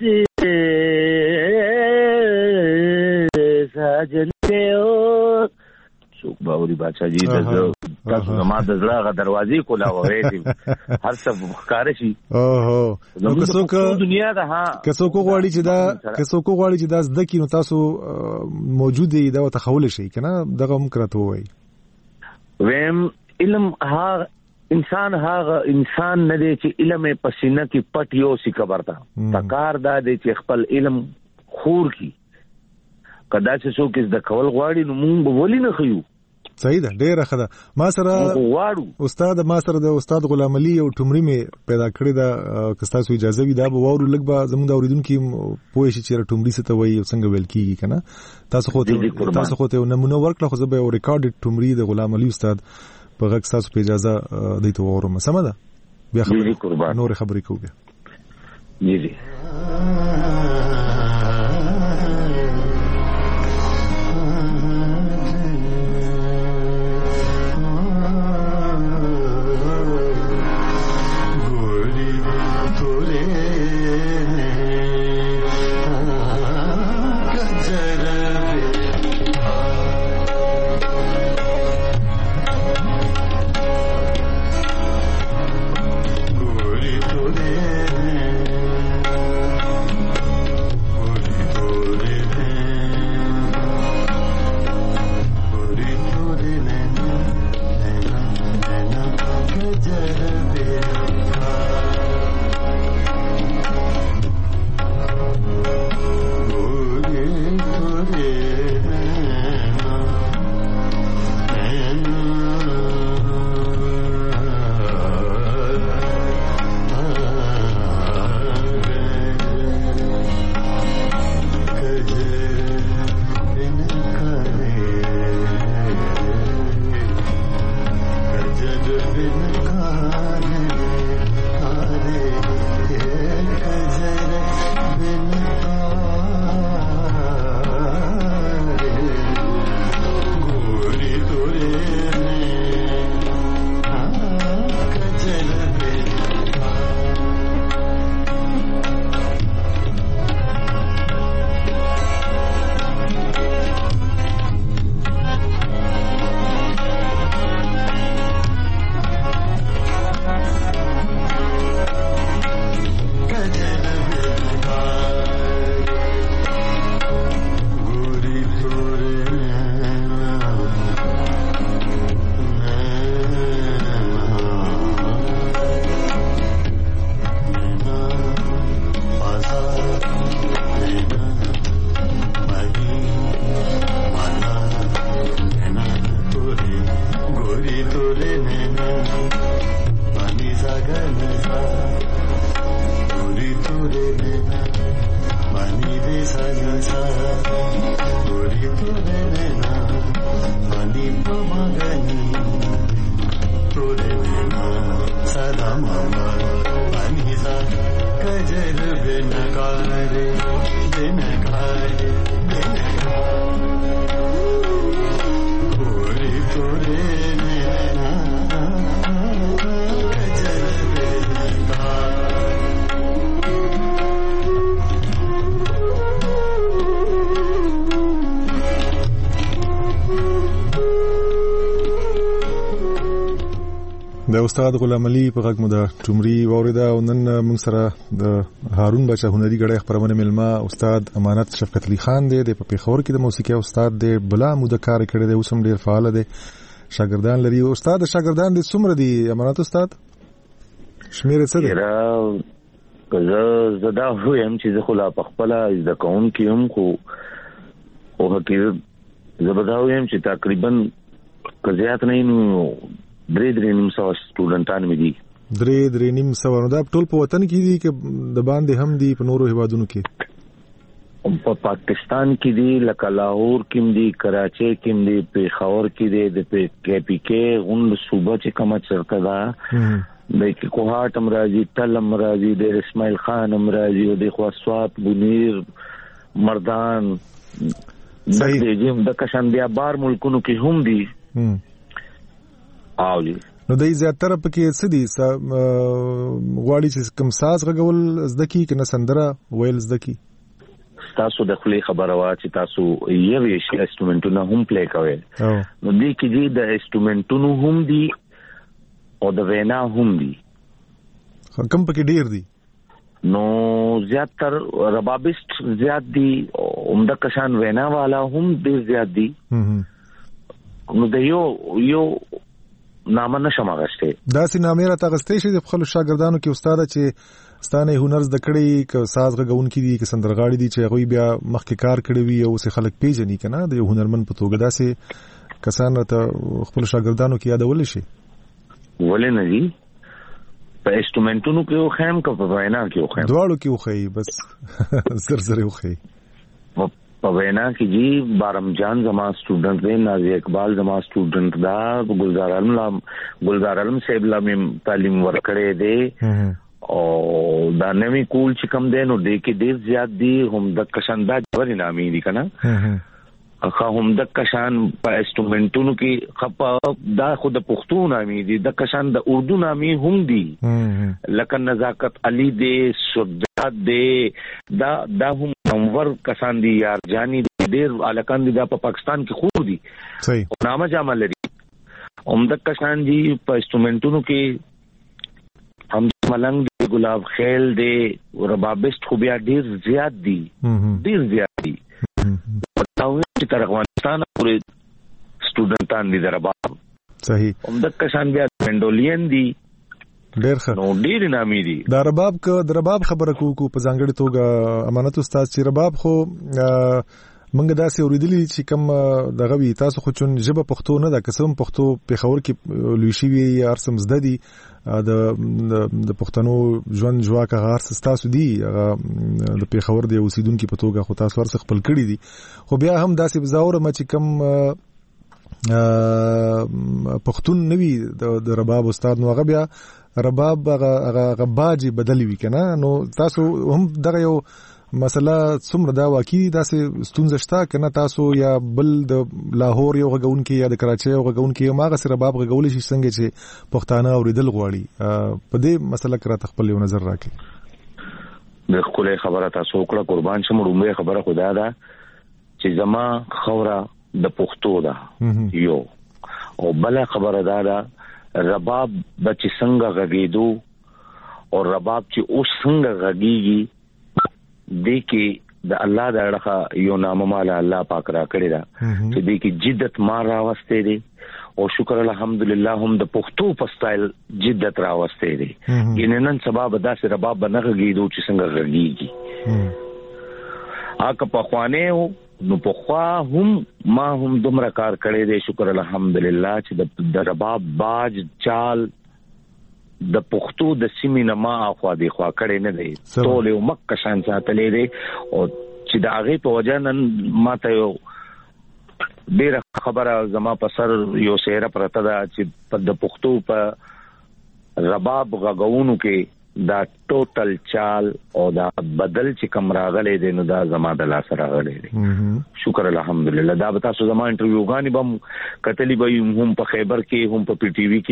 ساجن گیو څوک باوري بچا جی تاسو زما د زړه دروازې کولا وې هر څه ښکار شي نو څوک دنیا ده ها څوک غواړي چې دا زده کینو تاسو موجود دی دا تخول شي کنه دغه مکرته وای ویم علم ها انسان نه دی چې علم پسینه کې پټ یو سی خبرتا تکار دا دی چې خپل علم خور کی کدا چې څوک د کول غواړي نو مونږ ولې نه خيو صحیح ده ډیره ښه ده ما سره د استاد غلام علي او ټومري می پیدا کړی دا که تاسو اجازه وي دا به وورو لګ به زموږ د اوریدونکو پوه شي چې ټومري څه ته وایي او څنګه ویل کیږي کنه تاسو خو ته نمونه ورکړه خو زه به ریکارډډ ټومري د غلام علي استاد په غږ تاسو په اجازه دیته وورم سم ده بیا نور خبرې کوو جی د استاد غلام علي په غږ مو د ټومري واوریدا او نن موږ سره د هارون بچا هنري غړي خبرونه ملما استاد امانت شفقت علي خان دی په پیښور کې د موسیقي استاد دی بلا مو د کار کړی دی اوس هم ډیر فعال دی شاګردان لري استاد شاګردان دي څومره دي امانت استاد شمیر څه دی زدا هم چې خو لا خپل د کون کې هم خو او حقیقت زبداو هم چې تقریبا کزيات نه نو درې نیم سو سټوډنټان مې دي درې نیم سو نو دا ټول په وطن کې دي چې د باندې هم دي په نورو هیوادونو کې په پاکستان کې دي لکه لاهور کې دي کراچي کې دي پیښور کې دي د کې پی کې اون صوبه چې کومه چرته ده د کوهاټ امراضي تل امراضي د اسماعیل خان امراضي او د خواسوات بنیر مردان صحیح د کشندیا بار ملکونو کې هم دي اولی نو دای زیاتره پکې څه دي غواړي چې کوم ساز غول زدکی کنه سندره ویل زدکی تاسو د خپل خبره وا چې تاسو یو شی انسټرومنټونه هم پلی کوئ نو دې کې دي د انسټرومنټونو هم دي او د وینا هم دي کوم پکې ډیر دي نو زیاتر ربابست زیات دي عمده کشان وینا والا هم ډیر زیات دي نو د یو نامه نشم اغسته دا سي نامه را تغسته شي د خپل شاګردانو کې استاد چې ستانه هنر زده کړی ک ساز غون کې دي ک سندرغاړي دي چې غوي بیا مخکې کار کړی وي او سه خلک پیژني کنه د هنرمن په توګه داسې کسان ته خپل شاګردانو کې یادول شي ولې نه دي په انسټرومنټونو کې خو هم کو په وینا کې خو دواړو کې خو بس زر خو په وینا کې جی بارم جان زما سټوډنټ دی نازي اقبال زما سټوډنټ دا گلزار علم صاحب لا مې تعلیم ورکړې دی او دا نوی کول چې کم دی نو دې کې ډیر زیات دي هم د کشنده جوړ نامې دي کنه اخا هم د کشان په انسټرومنټونو کې خپ دا خود پښتو نامې دي د کشان د اردو نامې هم دي لکه نزاکت علي دي سرداد دي دا هم نمور کسان دي یار جانی دي ډیر الکان دي د پاکستان کې خور دي صحیح نامه جامه لري هم د کشان دي په انسټرومنټونو کې هم ملنګ دي ګلاب خیل دي ربابست خو بیا ډیر زیات دي ډیر زیات دي او چې تر افغانستان پورې سټوډنټان دي درباب صحیح هم د کشان بیا منډولین دي ډیر ښه نو ډیر نامې دي د رباب خبره کو په ځانګړي توګه امانت استاد چې رباب خو منګه داسې اوریدلی چې کوم دغه وی تاسو خو چون ژبه پښتو نه ده قسم پښتو پیښور کې لوي شي وي ارسم زده دي د پښتنو ژوند جواکه غارس تاسو دي د پیښور دی اوسیدونکو په توګه خو تاسو ورڅ خپل کړی دي خو بیا هم داسې بزاوره ما چې کوم پښتون نوی د رباب استاد نو هغه بیا رباب هغه باجی بدلی وی کنه نو تاسو هم دغه یو مسله څومره دا واقعي داسې ستونزه شته کنه تاسو یا بل د لاهور یو غون کې یا د کراچي یو غون کې ماغه سره رباب غول شي څنګه چې پښتانه اوریدل غواړي په دې مسله کې را تخپل یو نظر راکړي د خپل خبره تاسو کړه قربان شم رومه خبره خدا ده چې زما خوره د پښتو ده یو او بل خبره ده رباب بچ څنګه غږیدو او رباب چې اوس څنګه غږیږي دې کې د الله د اړه یو نامه مال الله پاک را کړی دا چې دې کې جدت ما راوسته دي او شکر الحمدلله هم د پښتو په سټایل جدت راوسته دي ګیننن سبب داسې رباب بنغږیدو چې څنګه غږیږي اګه په خوانه نو په خوا هم ما هم دومره کار کړی دی شکر الحمدلله چې د رباب باج چال د پښتو د سیمې نه ما اخوا دی خوا کړی نه دی ټول یو مکه شان ساتلې دی او چې د هغه په وجه نن ماته یو ډیره خبره زما په سر یو سیره پرته ده چې د پښتو په رباب غږونو کې دا ټوټل چال او دا بدل چې کوم راغلی دی نو دا زما د لاس راغلی دی. شکر الحمدلله. دا به تاسو زما انټرویو غانې بم کتلی به هم په خیبر کې هم په پی ټی وی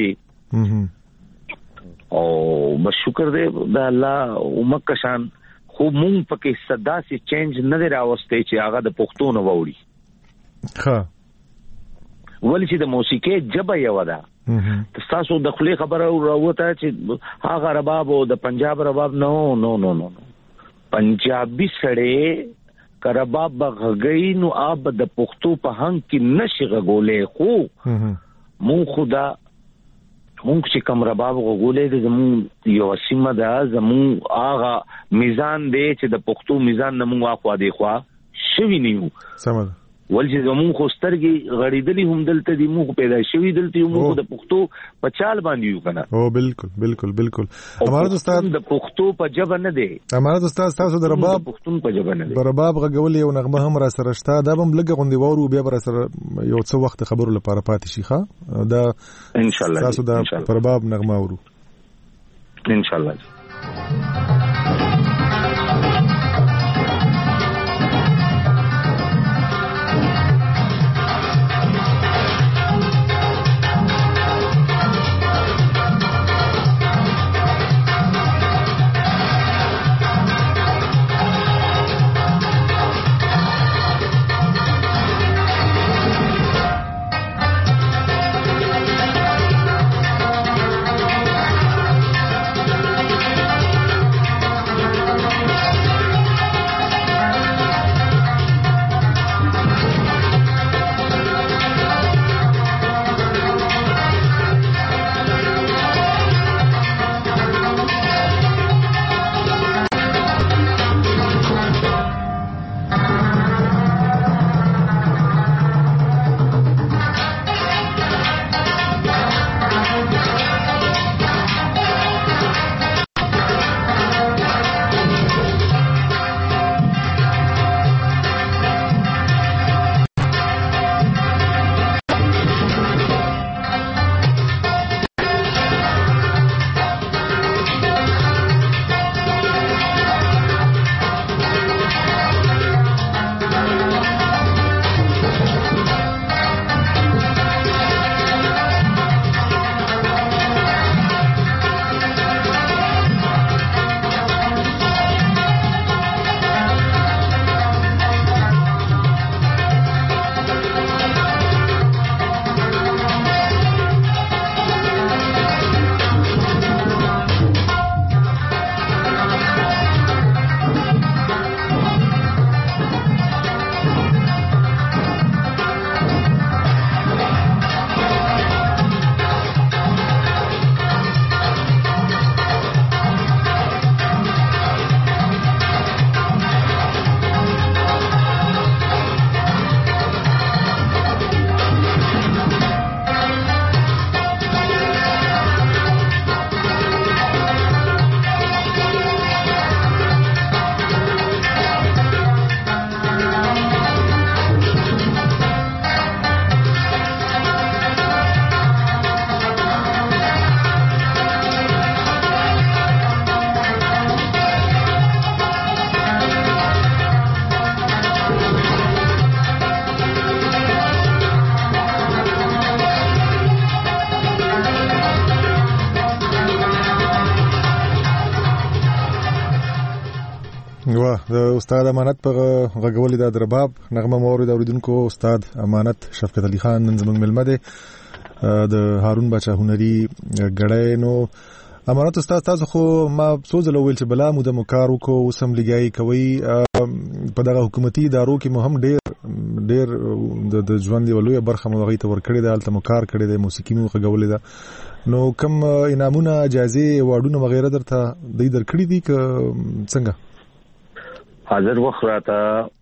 کې او بس شکر دی د الله اومک شان. خو مونږ پکې صدا سي چینج نه دی راوستي چې هغه د پښتو نه ووري. ها ولې چې د موسیقي جبه یو ده تاسو د خپل خبره راوته چې هغه رباب او د پنجاب رباب نو پنجابي سړی کرباب غږی نو اب د پښتو په هنګ کې نشي غولې خو مون خدا مونږ چې کوم رباب غولې د زمون یو سیمه ده زمون هغه میزان دی چې د پښتو میزان نه مونږ اخوا دی خوا شوی نیو سمه ولې زمون خو سترګي غړیدلی هم دلته دی مو پیدا شوی دلته یو مو د پښتو په چال باندې یو کنه. او بالکل امارت استاد د پښتو په جبه نه دی. امارت استاد تاسو د رباب پښتون په جبه نه دی. رباب غول یو نغمه هم را سره شته دا هم لګ غوندي وورو بیا را سره یو څه وخت خبرو لپاره پاتې شي ښا دا ان شاء الله تاسو د رباب نغمه ورو ان شاء الله. د استاد امانت په غږولې د رباب نغمه مورید اوریدونکو استاد امانت شفقت علي خان نن زموږ ملمه دی د هارون بچا هنري غړې. نو امانت استاد تاسو خو ما سوزل ویل چې بلا مو د مکارو کو وسم لګای کوي په دغه حکومتي ادارو کې مهم ډېر د ژوند یو لوی برخه مو غوښتي ورکړي د الته مکار کړي د موسیقي مو غږولې ده. نو کوم انعامونه اجازه واډونه وغیرہ درته د در کړی دي ک څنګه؟ حاضر وخت راته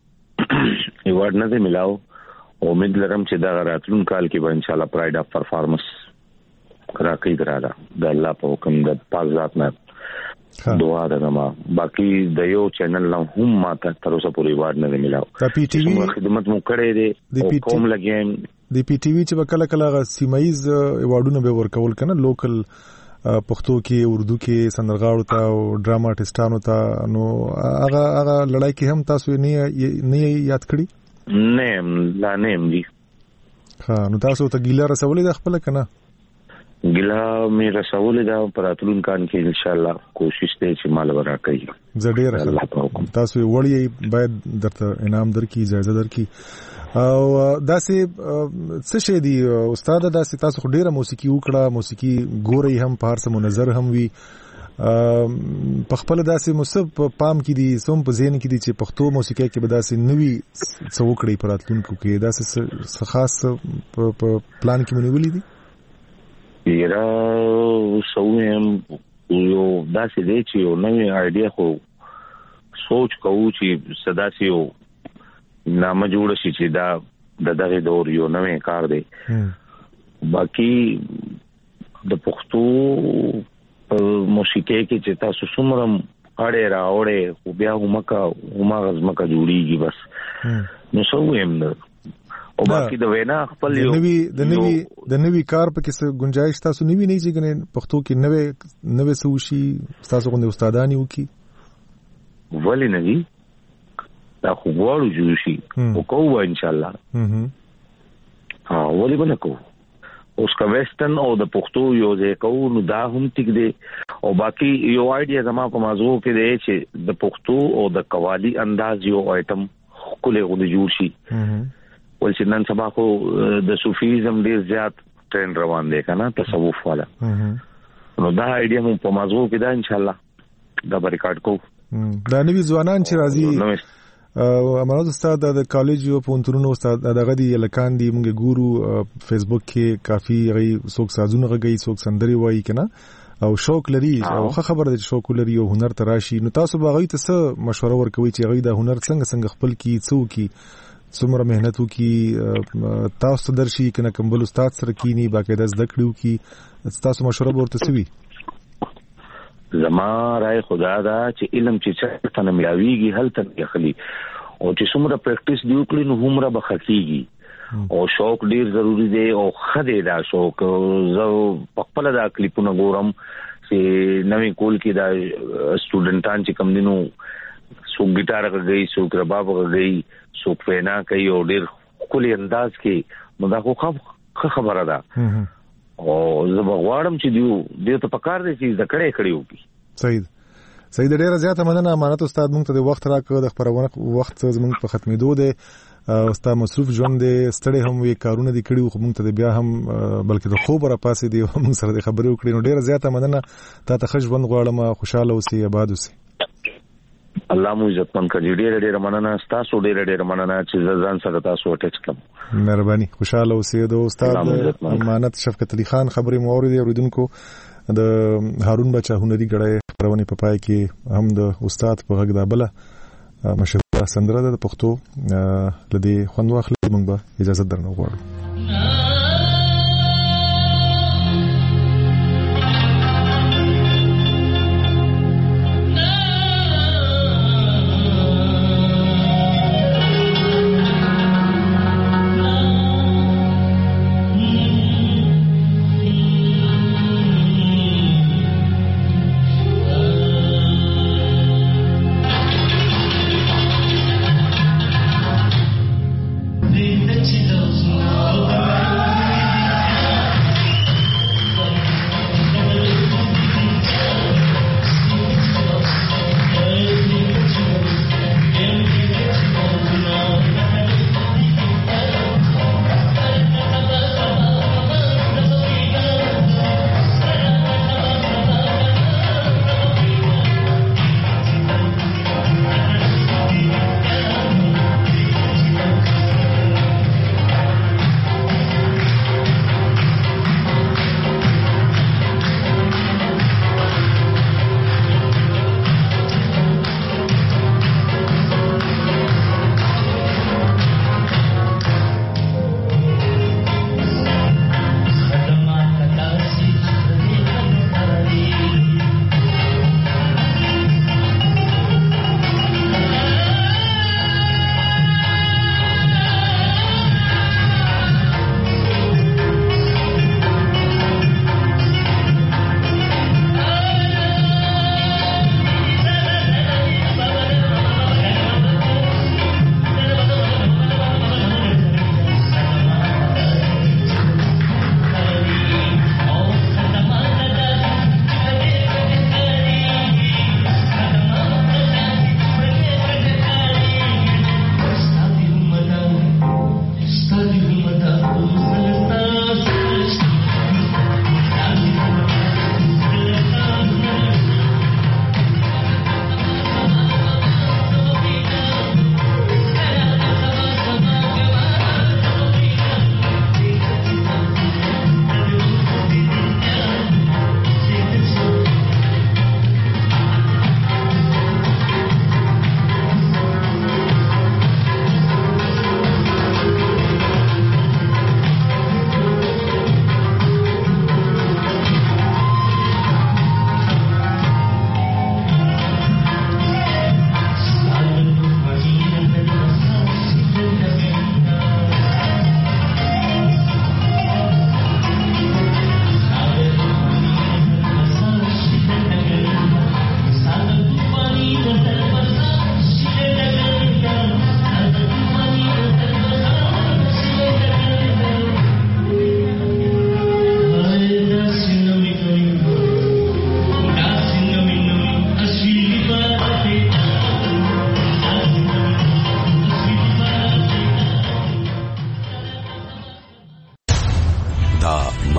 ایوارډ نه دی ملاو. امید لرم چې دا راتلون کال کې به ان شاء الله پرایډ اف پرفارمنس راکې دراله د الله په حکم د پاک ذات نه دعا ده ما باقي د یو چینل نه هم ماته تر اوسه پورې وارد نه ملاو د پی ټی وی خدمت مو کړې دي او کوم لګیم د پی ټی وی چې کله کله سیمایز ایوارډونه به ورکول کنه لوکل پښتو کې اردو کې سندرغاړو ته او ډراما آرټستانو ته نو هغه لړای کې هم تاسو نه یاد کړی نه لا نه دي ها نو تاسو ته ګیله رسولې د خپل کنه ګلا مې رسولې دا پراتلون کان کې ان شاء الله کوشش ته چې مال ورا کوي زړه راځي تاسو وړي باید درته انعام درکې اجازه درکې او داسې څه شي دی استاد داسې تاسو ډیره موسیقي وکړه موسیقي ګوري هم په هر څه منظر هم وي په خپل داسې مصب پام کې دي سوم په ذهن کې دي چې پښتو موسیقي کې به داسې نوي څه وکړي پراتلونکو کې داسې خاص په پلان کې مونږ دي یرا سویم یو داسې دی چې یو نوې آیډیا خو سوچ کوو چې صدا سي یو نامه جوړ شي چې دا د دغه دور یو نوې کار دی باقي د پښتو موسیقي کې چې تاسو څومره اړه راوړې خو بیا همغه غزمکه جوړیږي بس نو سویم او باقي د وینا خپل یو د نوی کار په کې څه گنجائش تاسو نیوی نه چې کنه پښتو کې نوې سوشي تاسو غوښنه استادانی وکي ولی نه دي دا خو غواړو جوشي او کوو ان شاء الله ولی بنه کوو اوس کا ویسټرن او د پښتو یو ځای کوو نو دا هم ټیک دی او باقي یو آیډیا زما په موضوع کې دی چې د پښتو او د قوالی انداز یو آیټم کله غوډه جوړ شي ولې نن سبا خو د صوفیزم ډیر زیات ټرند روان دی کنه تصوف والا نو دا آیډیا مو په موضوع کې دا ان شاء الله دا ریکارډ کوو دا نوی ځوانان چې راځي امانت استاد د کالج او پونترونو استاد دغه دی لکان دی موږ ګورو فیسبوک کې کافي غي څوک سازونه غي څوک سندري وایي کنه او شوق لري او خبره ده چې شوق لري او هنر تراشي نو تاسو باغی ته څه مشوره ورکوي چې غي د هنر څنګه خپل کی څوکي څومره مهنت وکي تاسو درشي کنه کومبل استاد سره کینی باقاعده زده کړو کی تاسو مشوره ورته سوي زما راي خدا دا چې علم چې څه ته ملاويږي هل ته خلی او چې څومره پریکټیس دی وکړي نو همره بخکیږي او شوق ډیر ضروری دی او خدای دا شوق زه په خپل دا کلیپونه ګورم چې نوې کول کې دا سټوډنټان چې کم دینو سو ګټار کوي سو رباب کوي سو پینا کوي او ډیر کلی انداز کې نو دا خو خبره ده او زه بغواړم چې دیو ته پکار دي چې ذکرې کړیو کی صحیح ډیره زیاته مننه امانت استاد مونږ ته د وخت راکړه د خبرونه وخت زمونږ په ختمېدو دی استاد مصروف ژوند دی ستړي هم وی کارونه دي کړیو خو مونږ ته بیا هم بلکې د خوب را پاسې دی هم سره د خبرې وکړي نو ډیره زیاته مننه تا ته ښه ژوند غواړم خوشاله اوسې آباد اوسې الله مو عزت من کړي ډیره مننه تاسو ډیره مننه چې ځان سره تاسو اٹیچ کړم مهرباني خوشاله اوسئ د استاد امانت شفقت علي خان خبرې مو اوریدي اوریدونکو د هارون بچا هنري غړې خبرونه په پای کې هم د استاد په غږ دا بل مشهور سندره د پښتو لدی خوند واخلې موږ به اجازه درنه غواړو She knows more.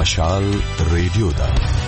مشال ریډیو ده.